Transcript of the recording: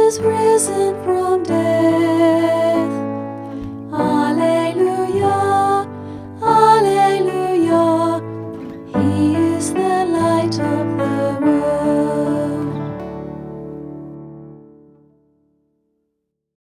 is risen from death. Alleluia, Alleluia, He is the light of